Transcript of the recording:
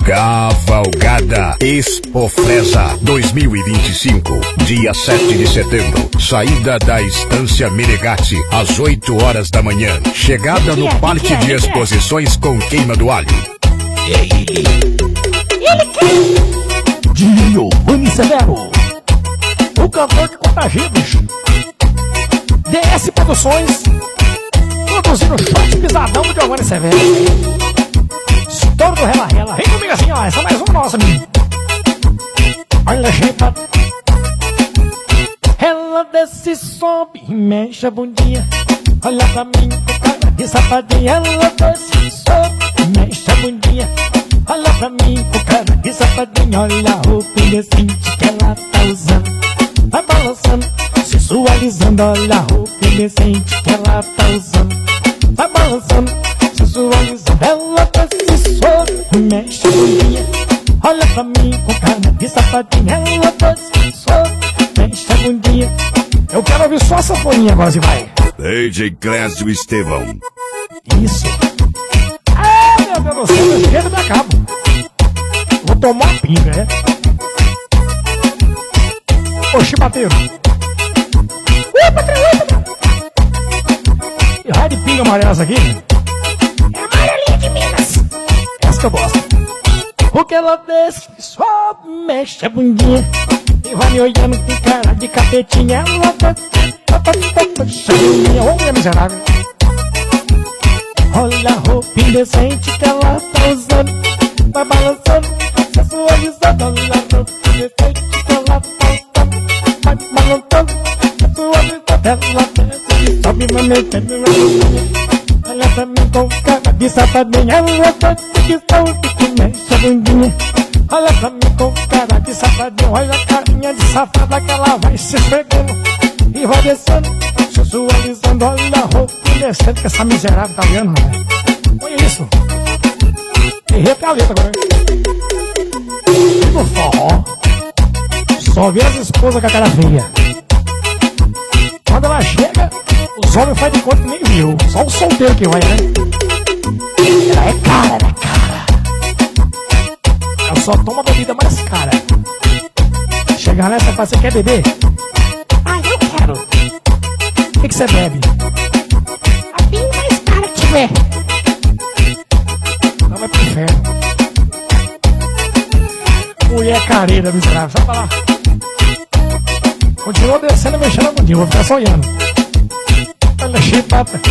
Cavalgada Expofresa 2025, dia 7 de setembro. Saída da Estância Menegatti às 8 horas da manhã. Chegada no Parque de Exposições com Queima do Alho. Ele Giovanni Severo, o cantor que contagia, bicho. DS Produções, produzindo shot pisadão do Giovanni Severo. Estouro do Rela Rela. Vem comigo assim, ó. Essa é mais uma nossa, menino. Olha a jeita. Ela desce, sobe e mexe a bundinha. Olha pra mim com cara de safadinha. Ela desce, sobe e mexe a bundinha. Olha pra mim com cara de safadinha. Olha a roupa indecente que ela tá usando. Vai balançando, sensualizando. Olha a roupa indecente que ela tá usando. Vai balançando, sensualizando. Ela desce, sobe, mexe a bundinha. Olha pra mim com cara de safadinha. Ela desce, sobe, mexe a bundinha. Eu quero ouvir só a sanfoninha agora, se vai. DJ Clécio Estevão. Isso. Ah, meu Deus do céu, meu jeito me acabo. Vou tomar uma pinga, é? Ô, chibateiro. Patrão. E raio de pinga amarela essa aqui? É amarelinha de Minas. Essa que eu gosto. Porque ela desce, sobe, mexe a bundinha. E vai me olhando com cara de capetinha. Ela tá mexe a bundinha. Ô, mulher miserável. Olha a roupa indecente que ela tá usando. Vai balançando, sensualizando. Olha a roupa indecente que ela tá usando. Vai balançando, sensualizando. Ela desce, sobe, vai mexendo a bundinha. Olha pra mim com cara de safadinha. Ela tá que sobe, que mexe a bundinha. Olha pra mim com cara de safadinha. Olha a carinha de safada que ela vai se esfregando e vai descendo, sensualizando. Olha a roupa indecente que essa miserável tá vendo, rapaz. Olha isso. Errei até a letra agora. No forró só vê as esposas com a cara feia. Quando ela chega, os homens fazem de conta que nem viu. Só o solteiro que vai, né? Ela é cara. Ela só toma a bebida mais cara. Chegar nessa e fala, você quer beber? Ah, eu quero. O que você bebe? A vinho mais cara que tiver. Não vai pro inferno. Mulher careira, miserável. Sai pra lá. Continua descendo e mexendo a bundinha. Vou ficar só olhando. Olha, chipata.